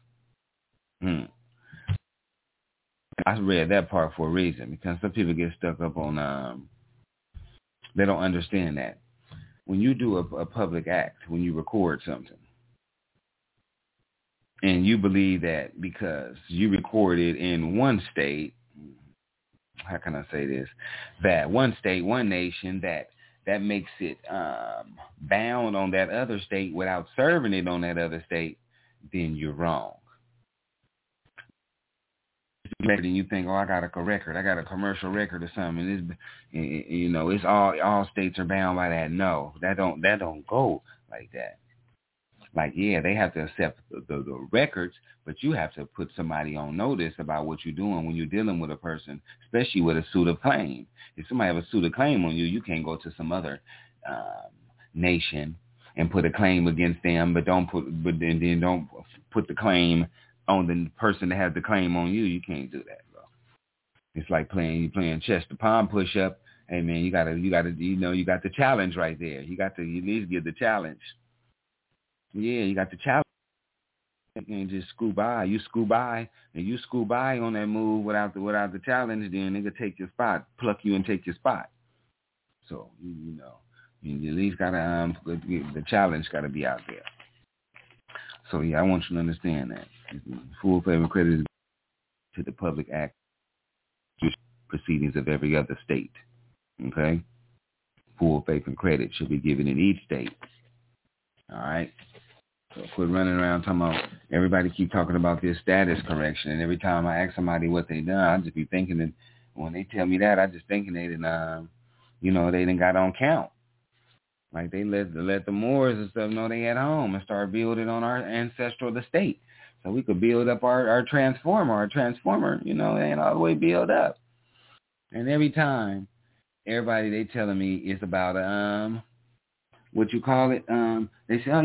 I read that part for a reason, because some people get stuck up on, they don't understand that. When you do a public act, when you record something, and you believe that because you recorded in one state, how can I say this, that one state, one nation, that makes it bound on that other state without serving it on that other state, then you're wrong. And you think, oh, I got a record, I got a commercial record or something. It's all states are bound by that. No, that don't go like that. Like, yeah, they have to accept the records, but you have to put somebody on notice about what you're doing when you're dealing with a person, especially with a suit of claim. If somebody have a suit of claim on you, you can't go to some other nation and put a claim against them, but don't put the claim on the person that has the claim on you. You can't do that, bro. It's like playing chest to palm push up. Hey man, you got the challenge right there. You got to at least give the challenge. Yeah, you got the challenge. You can't just scoot by. You scoot by on that move without the challenge, then nigga take your spot, pluck you and take your spot. So you at least gotta the challenge gotta be out there. So yeah, I want you to understand that full faith and credit is to the public act proceedings of every other state. Okay, full faith and credit should be given in each state. All right. So quit running around talking about, everybody keep talking about this status correction, and every time I ask somebody what they done, I just be thinking that when they tell me that, I just thinking they done, they done got on count. Like they let the Moors and stuff know they at home and start building on our ancestral estate. So we could build up our transformer. It ain't all the way built up. And every time, everybody, they telling me it's about, what you call it, they say, oh,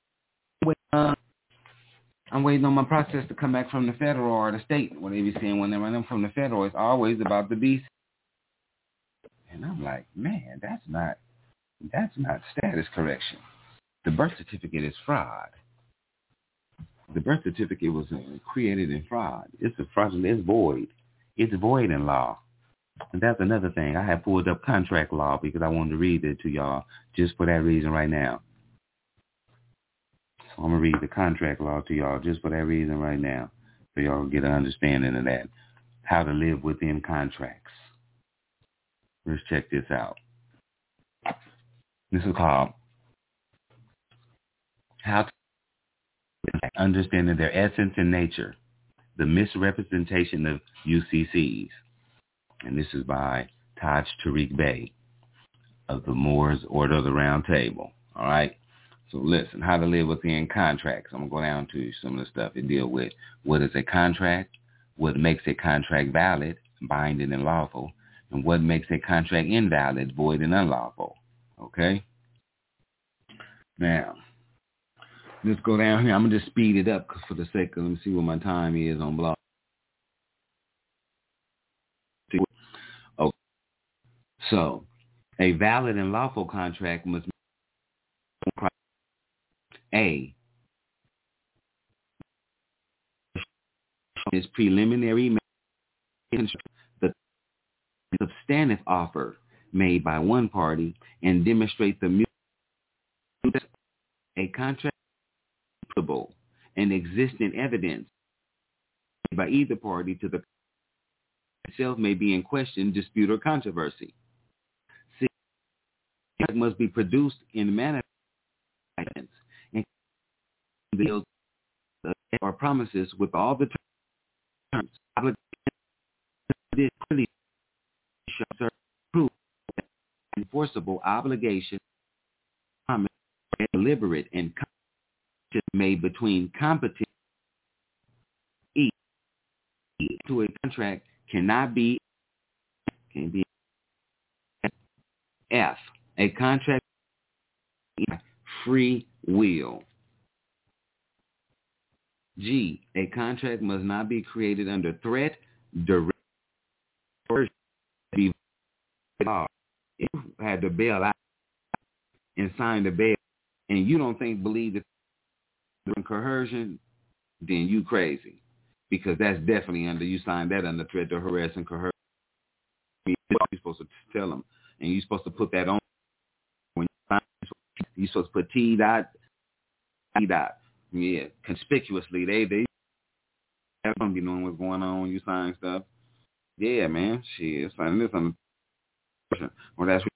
I'm waiting on my process to come back from the federal or the state. What they be saying when they run them from the federal, it's always about the BC. And I'm like, man, that's not status correction. The birth certificate is fraud. The birth certificate was created in fraud. It's a fraudulent. It's void. It's void in law. And that's another thing. I have pulled up contract law because I wanted to read it to y'all just for that reason right now. So I'm going to read the contract law to y'all just for that reason right now, so y'all can get an understanding of that, how to live within contracts. Let's check this out. This is called How to Understand Their Essence and Nature, the Misrepresentation of UCCs. And this is by Taj Tariq Bey of the Moors Order of the Round Table. All right? So listen, how to live within contracts. I'm going to go down to some of the stuff it deal with. What is a contract? What makes a contract valid, binding, and lawful? And what makes a contract invalid, void, and unlawful? Okay? Now, let's go down here. I'm going to just speed it up for the sake of, let me see what my time is on blog. Okay. So, a valid and lawful contract must A, is preliminary, the substantive offer made by one party and demonstrate the mutual a contract and existing evidence by either party to the itself may be in question, dispute, or controversy. C, must be produced in manner and deals or promises with all the terms, obligations, proof, enforceable obligation, deliberate and made between competent to a contract can't be F. A contract free will. G. A contract must not be created under threat, duress, or be if you had to bail out and sign the bail, and you don't believe that coercion, then you crazy, because that's definitely you signed that under threat to harass and coercion. You're supposed to tell them, and you're supposed to put that on when you're supposed to put T dot. Yeah, conspicuously, they don't be knowing what's going on when you sign stuff. Yeah, man, shit, signing this on. Well, that's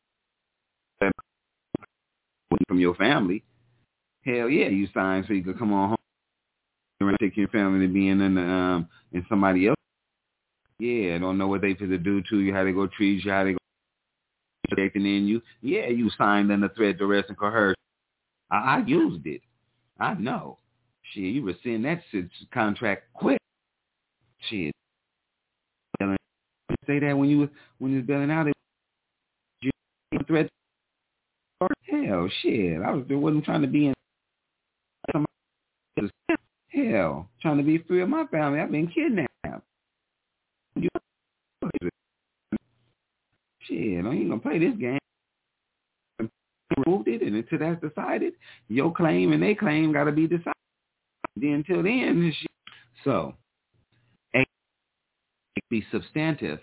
from your family. Hell yeah, you sign so you can come on home and take your family to being in somebody else. Yeah, don't know what they to do to you, how they go treat you, how they go protecting in you. Yeah, you signed under threat, duress, and coercion. I used it. I know. Shit, you rescind that contract quick. Shit. Say that when you was bailing out, you threat. Hell, shit. Wasn't trying to be in somebody else's. Hell, trying to be free of my family. I've been kidnapped. Shit, I ain't gonna play this game. Moved it, and until that's decided, your claim and their claim got to be decided. Then until then, shit. So, A, be substantive.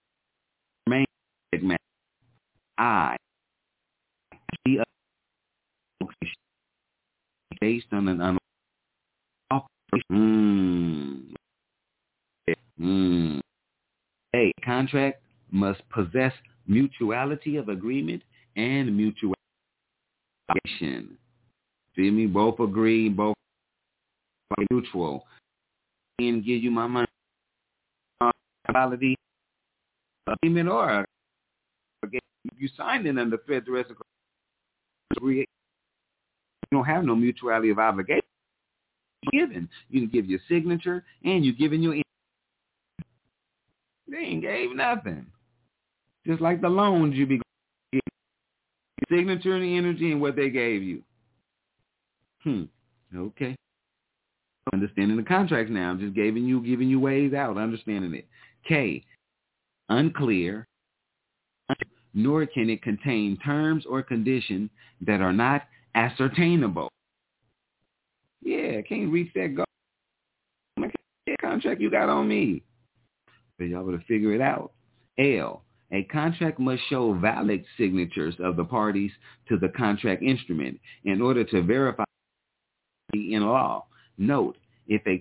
I, be based on an A, contract must possess mutuality of agreement and mutuality. See me? Both agree, both mutual. And give you my money. Mutuality agreement or you signed it under threat, the rest of you don't have no mutuality of obligation. Given, you can give your signature and you giving your. They ain't gave nothing. Just like the loans you be giving, signature and the energy and what they gave you. Okay. Understanding the contract now. I'm just giving you ways out, understanding it. K, unclear, nor can it contain terms or conditions that are not ascertainable. Yeah, can't reach that goal. Contract you got on me. So y'all better figure it out. L, a contract must show valid signatures of the parties to the contract instrument in order to verify in law. Note, if a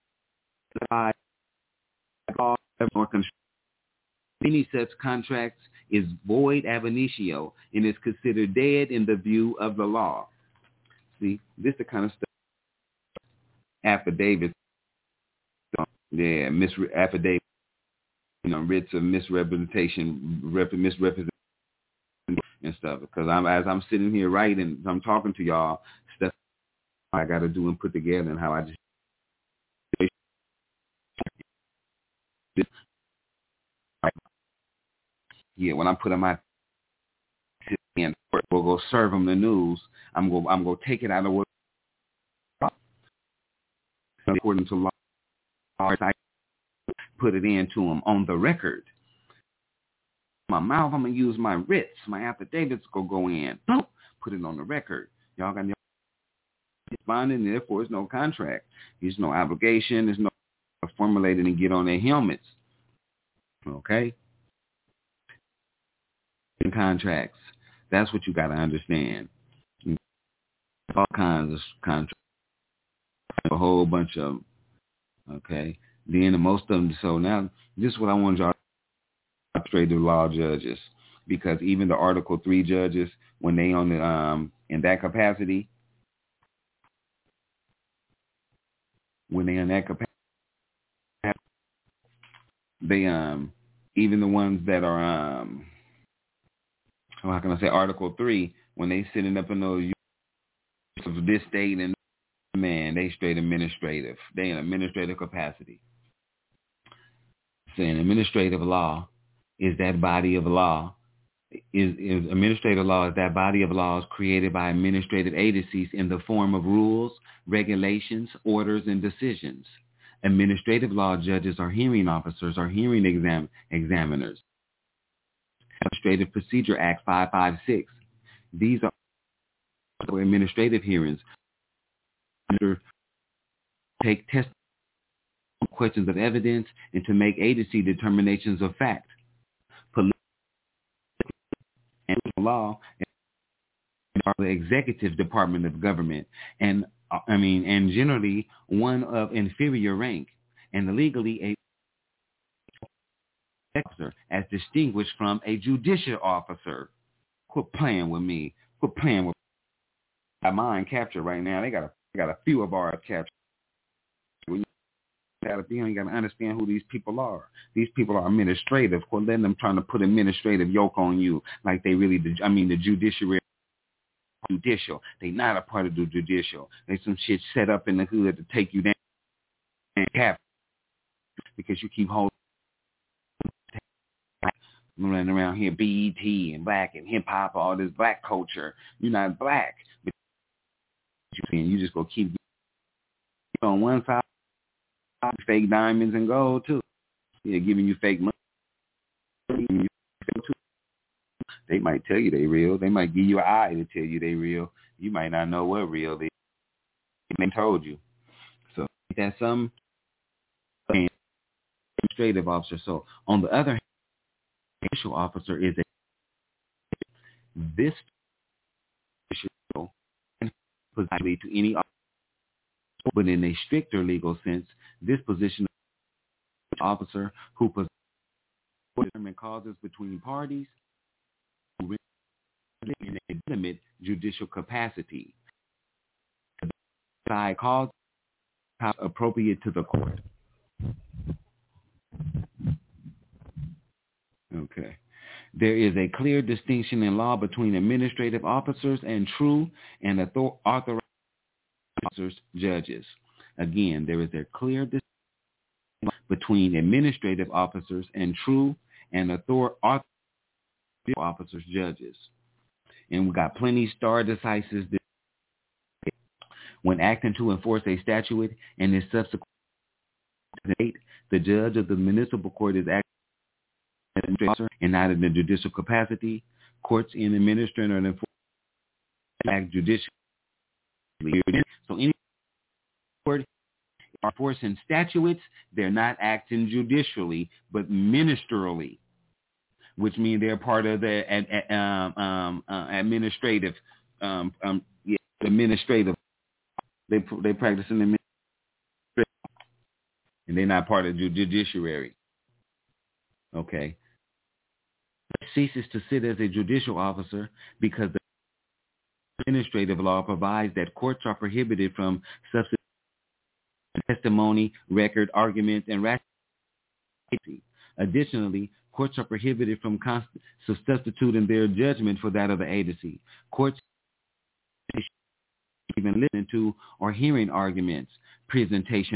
any such contracts is void ab initio and is considered dead in the view of the law. See, this is the kind of stuff. Affidavits, yeah, affidavit, writs of misrepresentation and stuff. Because as I'm sitting here writing, I'm talking to y'all, stuff I got to do and put together, and how I just. Yeah, when I'm putting my in, we'll go serve them the news. I'm go take it out of what according to law. I put it into them on the record. My mouth, I'm gonna use my writs, my affidavits go in. Put it on the record. Y'all got responding. Therefore, there's no contract. There's no obligation. There's no formulated and get on their helmets. Okay. Contracts. That's what you got to understand. All kinds of contracts. A whole bunch of them. Okay. Then most of them. So now this is what I want y'all to administrative law judges, because even the Article 3 judges, when they on the in that capacity, when they in that capacity, they even the ones that are how can I say Article 3, when they sitting up in those of this state, and man, they straight administrative. They in administrative capacity. Saying administrative law is that body of law. Is administrative law is that body of laws created by administrative agencies in the form of rules, regulations, orders, and decisions. Administrative law judges are hearing officers or hearing examiners. Administrative Procedure Act 556. These are administrative hearings. Take test questions of evidence and to make agency determinations of fact. Political and law are the executive department of government, and generally one of inferior rank, and legally a officer as distinguished from a judicial officer. Quit playing with me. Quit playing with my mind captured right now. They got a few of ours captured. You got to understand who these people are. These people are administrative. Quit letting them trying to put administrative yoke on you like they really. The judiciary. Judicial. They not a part of the judicial. They some shit set up in the hood to take you down and cap because you keep holding running around here BET and black and hip hop, all this black culture. You're not black, but you just go keep on one side fake diamonds and gold too. Yeah, giving you fake money. They might tell you they real. They might give you an eye to tell you they real. You might not know what real they told you. So that's some administrative officer. So on the other hand, judicial officer is this position to any officer, but in a stricter legal sense, this position officer who determine causes between parties in a legitimate judicial capacity. Decide cause appropriate to the court. Okay. There is a clear distinction in law between administrative officers and true and authorized officers, judges. Again, there is a clear distinction between administrative officers and true and authorized officers, judges. And we got plenty stare decisis. When acting to enforce a statute and its subsequent date, the judge of the municipal court is acting as an administrator and not in the judicial capacity. Courts in administering or enforcing act judicially. So any court are enforcing statutes, they're not acting judicially, but ministerially, which means they're part of the administrative. Administrative. They practice in the and they're not part of the judiciary. Okay. Ceases to sit as a judicial officer because the administrative law provides that courts are prohibited from substituting testimony, record, arguments, and rationality. Additionally, courts are prohibited from substituting their judgment for that of the agency. Courts even listening to or hearing arguments, presentation.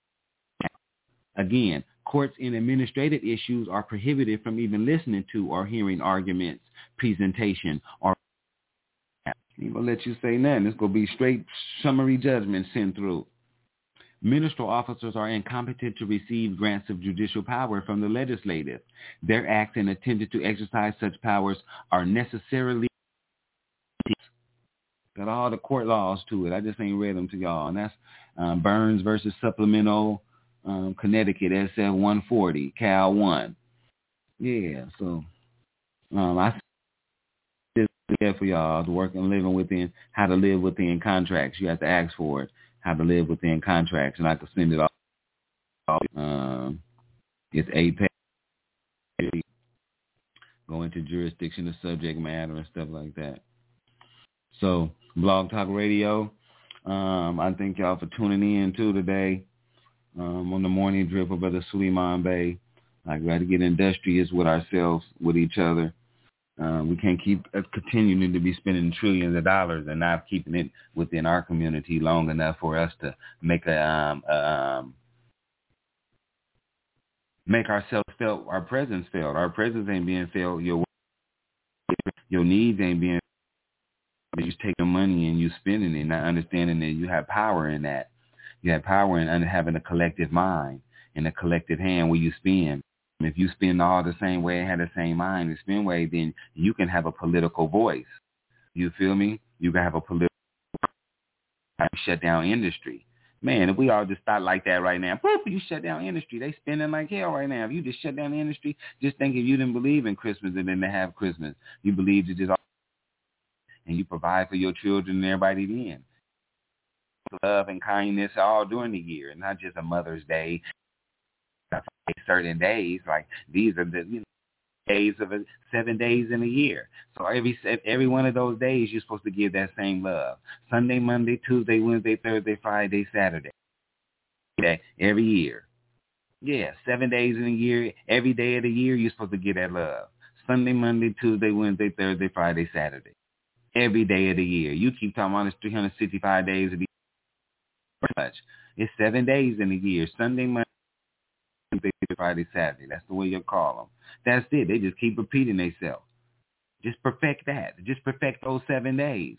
Again, courts in administrative issues are prohibited from even listening to or hearing arguments, presentation, or ain't gonna let you say nothing. It's gonna be straight summary judgment sent through. Ministerial officers are incompetent to receive grants of judicial power from the legislative. Their acts and attempted to exercise such powers are necessarily got all the court laws to it. I just ain't read them to y'all, and that's Burns versus Supplemental Connecticut SF 140 Cal 1. Yeah, so I just there for y'all to work on living within how to live within contracts. You have to ask for it, how to live within contracts, and I can send it all It's 8 pages. Go into jurisdiction of subject matter and stuff like that. So, Blog Talk Radio, I thank y'all for tuning in too today on the morning drip of Brother Suleiman Bey. I got to get industrious with ourselves, with each other. We can't keep continuing to be spending trillions of dollars and not keeping it within our community long enough for us to make make ourselves felt, our presence felt. Our presence ain't being felt. Your needs ain't being. You just taking money and you spending it, not understanding that you have power in that. You have power in having a collective mind and a collective hand where you spend. If you spend all the same way and have the same mind and spend way, then you can have a political voice. You feel me? You can have a political shut down industry. Man, if we all just thought like that right now, poof, you shut down industry. They spending like hell right now. If you just shut down the industry, just think if you didn't believe in Christmas and then to have Christmas, you believed it just all, and you provide for your children and everybody then. Love and kindness all during the year, not just a Mother's Day. Certain days, like these are the days of 7 days in a year. So every one of those days, you're supposed to give that same love. Sunday, Monday, Tuesday, Wednesday, Thursday, Friday, Saturday. Every year. Yeah, 7 days in a year. Every day of the year, you're supposed to give that love. Sunday, Monday, Tuesday, Wednesday, Thursday, Friday, Saturday. Every day of the year. You keep talking about it's 365 days of the year. Much. It's 7 days in a year. Sunday, Monday, Friday, Saturday. That's the way you call them. That's it. They just keep repeating themselves. Just perfect that. Just perfect those 7 days.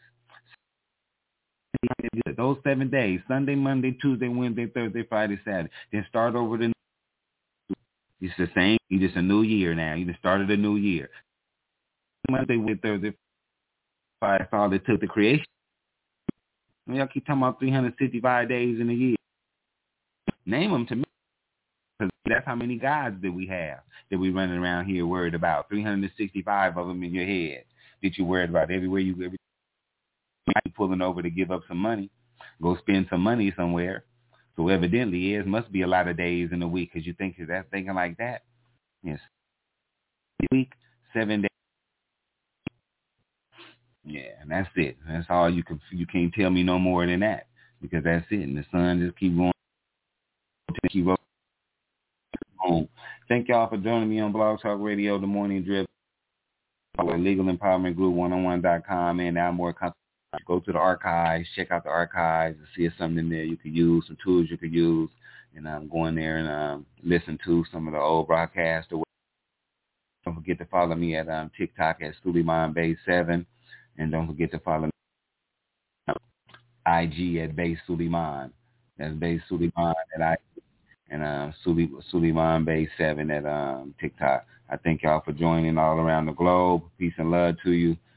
Those 7 days. Sunday, Monday, Tuesday, Wednesday, Thursday, Friday, Saturday. Then start over the. It's the same. You just a new year now. You just started a new year. Monday, Wednesday, Thursday, Friday. That's all it took to creation. Y'all keep talking about 365 days in a year. Name them to me. Because that's how many gods that we have that we running around here worried about. 365 of them in your head that you worried about everywhere you go. You pulling over to give up some money, go spend some money somewhere. So evidently, it must be a lot of days in a week because you think that's thinking like that. Yes, a week, 7 days. Yeah, and that's it. That's all you can. You can't tell me no more than that because that's it. And the sun just keep going. Keep rolling. Thank y'all for joining me on Blog Talk Radio, The Morning Drip, Legal Empowerment Group 101.com, and now more content. Go to the archives, check out the archives, and see if something in there you could use, some tools you could use, and go in there and listen to some of the old broadcasts. Don't forget to follow me at TikTok at Suleiman Bey 7, and don't forget to follow me at IG at Bey Suleiman. That's Bey Suleiman at IG. And Suleiman Bey 7 at TikTok. I thank y'all for joining all around the globe. Peace and love to you.